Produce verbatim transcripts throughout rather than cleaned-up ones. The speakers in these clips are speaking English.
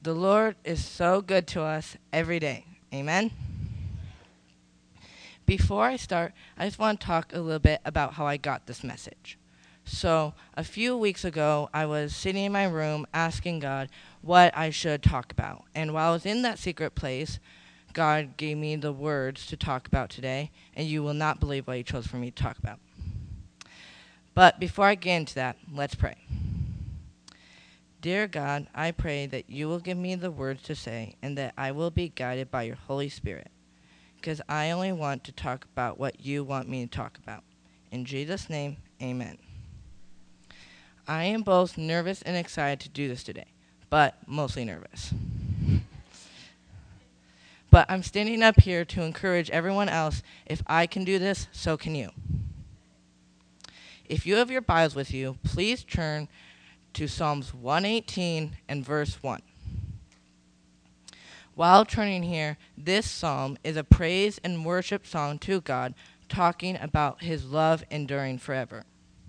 The Lord is so good to us every day. Amen? Before I start, I just want to talk a little bit about how I got this message. So, a few weeks ago, I was sitting in my room asking God what I should talk about. And while I was in that secret place, God gave me the words to talk about today, and you will not believe what He chose for me to talk about. But before I get into that, let's pray. Dear God, I pray that you will give me the words to say and that I will be guided by your Holy Spirit, because I only want to talk about what you want me to talk about. In Jesus' name, amen. I am both nervous and excited to do this today, but mostly nervous. But I'm standing up here to encourage everyone else. If I can do this, so can you. If you have your Bibles with you, please turn to Psalms one eighteen and verse one. While turning here, this psalm is a praise and worship song to God, talking about his love enduring forever.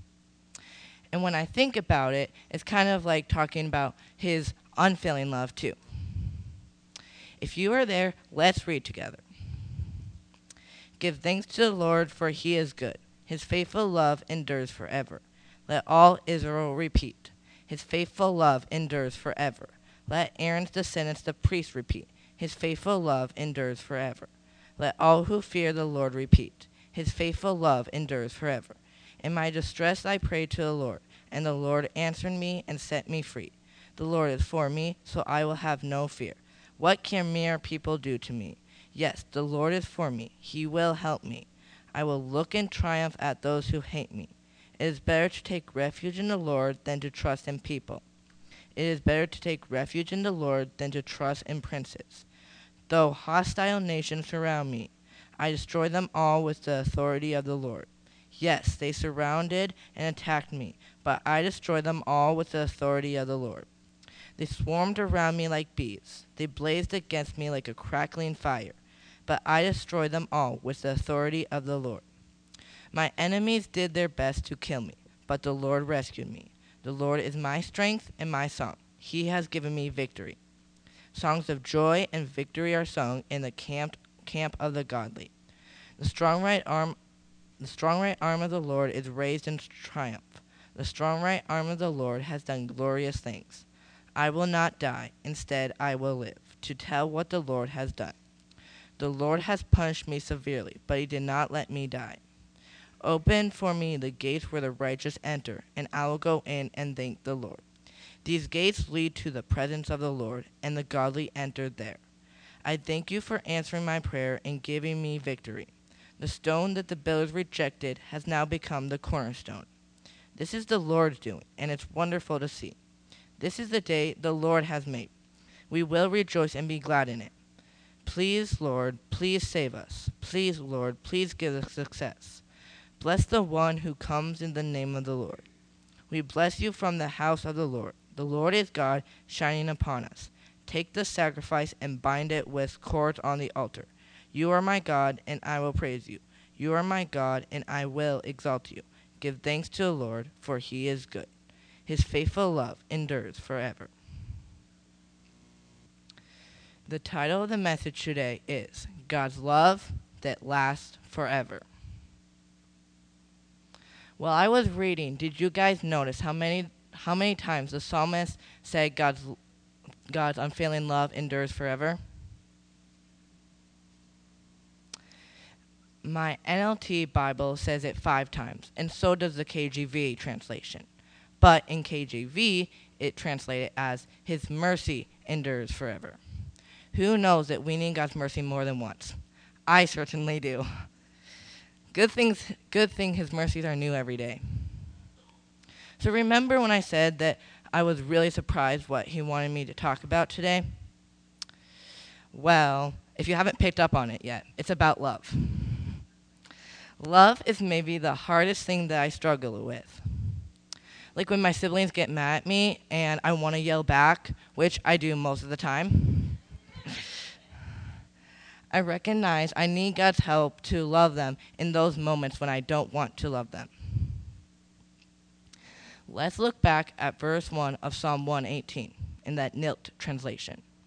And when I think about it, it's kind of like talking about his unfailing love too. If you are there, let's read together. Give thanks to the Lord, for he is good. His faithful love endures forever. Let all Israel repeat. His faithful love endures forever. Let Aaron's descendants, the priests, repeat. His faithful love endures forever. Let all who fear the Lord repeat. His faithful love endures forever. In my distress I prayed to the Lord, and the Lord answered me and set me free. The Lord is for me, so I will have no fear. What can mere people do to me? Yes, the Lord is for me. He will help me. I will look in triumph at those who hate me. It is better to take refuge in the Lord than to trust in people. It is better to take refuge in the Lord than to trust in princes. Though hostile nations surround me, I destroy them all with the authority of the Lord. Yes, they surrounded and attacked me, but I destroy them all with the authority of the Lord. They swarmed around me like bees. They blazed against me like a crackling fire, but I destroy them all with the authority of the Lord. My enemies did their best to kill me, but the Lord rescued me. The Lord is my strength and my song. He has given me victory. Songs of joy and victory are sung in the camp, camp of the godly. The strong right arm, the strong right arm of the Lord is raised in triumph. The strong right arm of the Lord has done glorious things. I will not die. Instead, I will live, to tell what the Lord has done. The Lord has punished me severely, but he did not let me die. Open for me the gates where the righteous enter, and I will go in and thank the Lord. These gates lead to the presence of the Lord, and the godly enter there. I thank you for answering my prayer and giving me victory. The stone that the builders rejected has now become the cornerstone. This is the Lord's doing, and it's wonderful to see. This is the day the Lord has made. We will rejoice and be glad in it. Please, Lord, please save us. Please, Lord, please give us success. Bless the one who comes in the name of the Lord. We bless you from the house of the Lord. The Lord is God, shining upon us. Take the sacrifice and bind it with cords on the altar. You are my God, and I will praise you. You are my God, and I will exalt you. Give thanks to the Lord, for he is good. His faithful love endures forever. The title of the message today is God's Love That Lasts Forever. While I was reading, did you guys notice how many how many times the psalmist said God's God's unfailing love endures forever? My N L T Bible says it five times, and so does the K J V translation. But in K J V, it translated as, his mercy endures forever. Who knows that we need God's mercy more than once? I certainly do. Good things, good thing his mercies are new every day. So remember when I said that I was really surprised what he wanted me to talk about today? Well, if you haven't picked up on it yet, it's about love. Love is maybe the hardest thing that I struggle with. Like when my siblings get mad at me and I want to yell back, which I do most of the time. I recognize I need God's help to love them in those moments when I don't want to love them. Let's look back at verse one of Psalm one eighteen in that N I L T translation.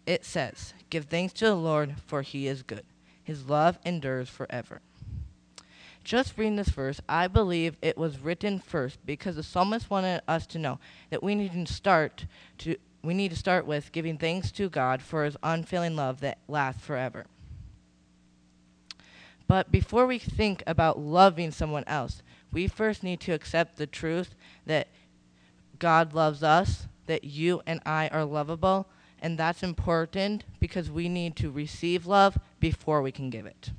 it says, "Give thanks to the Lord, for he is good. His love endures forever." Just reading this verse, I believe it was written first because the psalmist wanted us to know that we need to start to we need to start with giving thanks to God for his unfailing love that lasts forever. But before we think about loving someone else, we first need to accept the truth that God loves us, that you and I are lovable, and that's important because we need to receive love before we can give it.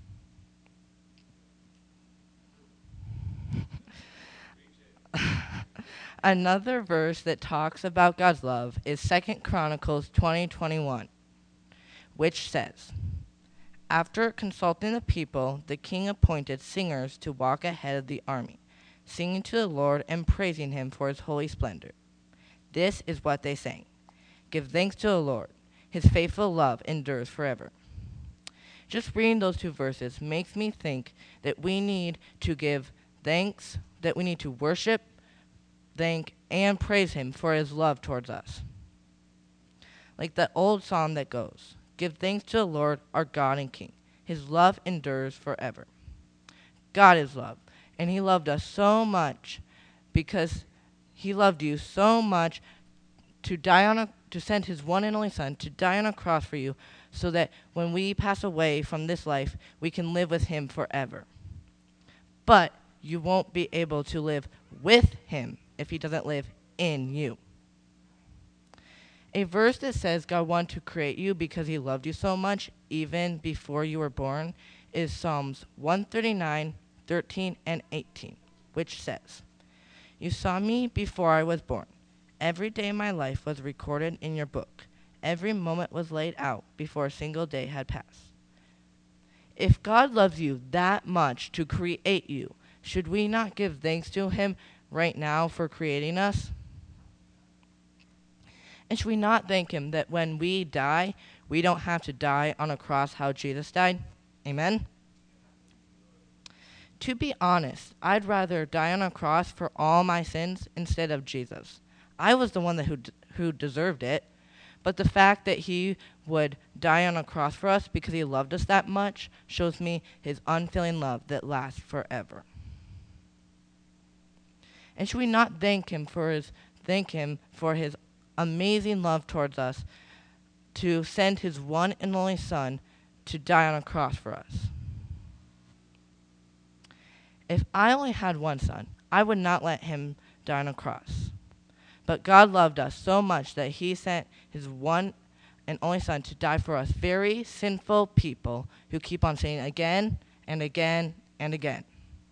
Another verse that talks about God's love is Second Chronicles twenty twenty-one, which says, "After consulting the people, the king appointed singers to walk ahead of the army, singing to the Lord and praising him for his holy splendor. This is what they sang. 'Give thanks to the Lord. His faithful love endures forever.'" Just reading those two verses makes me think that we need to give thanks, that we need to worship, thank, and praise him for his love towards us. Like the old song that goes, "Give thanks to the Lord, our God and King. His love endures forever." God is love, and he loved us so much because he loved you so much to die on a to send his one and only son to die on a cross for you so that when we pass away from this life, we can live with him forever. But you won't be able to live with him if he doesn't live in you. A verse that says God wanted to create you because he loved you so much even before you were born is Psalms one thirty-nine, thirteen, and eighteen, which says, "You saw me before I was born. Every day of my life was recorded in your book. Every moment was laid out before a single day had passed." If God loves you that much to create you, should we not give thanks to him right now for creating us? And should we not thank him that when we die, we don't have to die on a cross how Jesus died? Amen? To be honest, I'd rather die on a cross for all my sins instead of Jesus. I was the one that who d- who deserved it, but the fact that he would die on a cross for us because he loved us that much shows me his unfailing love that lasts forever. And should we not thank him for his thank him for his amazing love towards us to send his one and only son to die on a cross for us? If I only had one son, I would not let him die on a cross. But God loved us so much that he sent his one and only son to die for us, very sinful people who keep on saying again and again and again.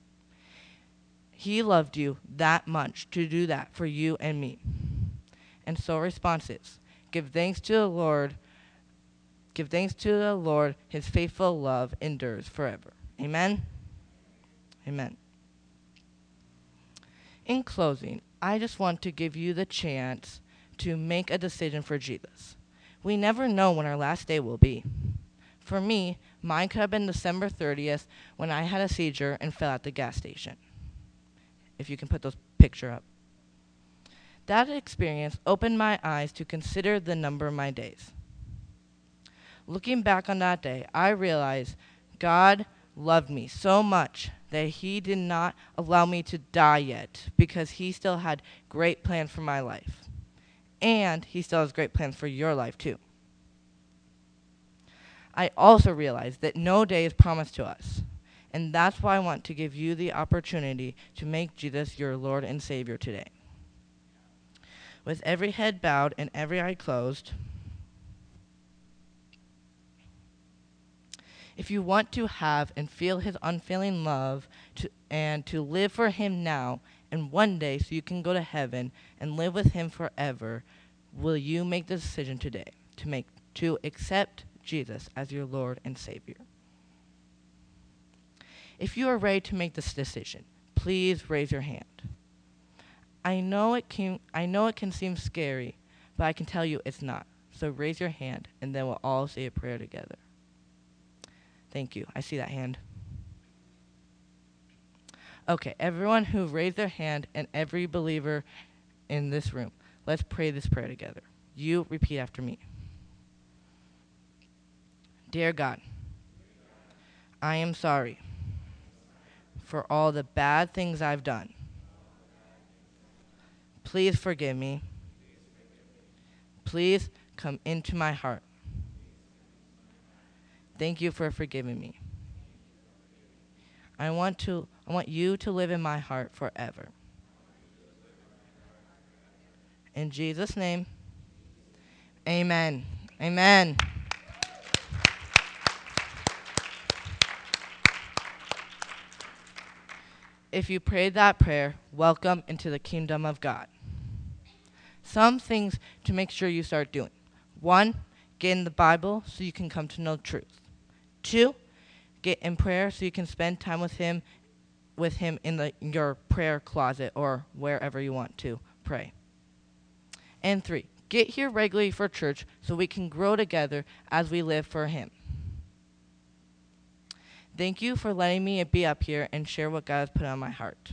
He loved you that much to do that for you and me. And so response is, give thanks to the Lord. Give thanks to the Lord. His faithful love endures forever. Amen? Amen. In closing, I just want to give you the chance to make a decision for Jesus. We never know when our last day will be. For me, mine could have been December thirtieth when I had a seizure and fell at the gas station. If you can put those picture up. That experience opened my eyes to consider the number of my days. Looking back on that day, I realized God loved me so much that he did not allow me to die yet because he still had great plans for my life. And he still has great plans for your life too. I also realized that no day is promised to us. And that's why I want to give you the opportunity to make Jesus your Lord and Savior today. With every head bowed and every eye closed, if you want to have and feel his unfailing love to, and to live for him now and one day so you can go to heaven and live with him forever, will you make the decision today to make to accept Jesus as your Lord and Savior? If you are ready to make this decision, please raise your hand. I know it can I know it can seem scary, but I can tell you it's not. So raise your hand and then we'll all say a prayer together. Thank you. I see that hand. Okay, everyone who raised their hand and every believer in this room, let's pray this prayer together. You repeat after me. Dear God, I am sorry for all the bad things I've done. Please forgive me. Please come into my heart. Thank you for forgiving me. I want to I want you to live in my heart forever. In Jesus' name, amen. Amen. If you prayed that prayer, welcome into the kingdom of God. Some things to make sure you start doing. One, get in the Bible so you can come to know truth. Two, get in prayer so you can spend time with him with him in the in your prayer closet or wherever you want to pray. And three, get here regularly for church so we can grow together as we live for him. Thank you for letting me be up here and share what God has put on my heart.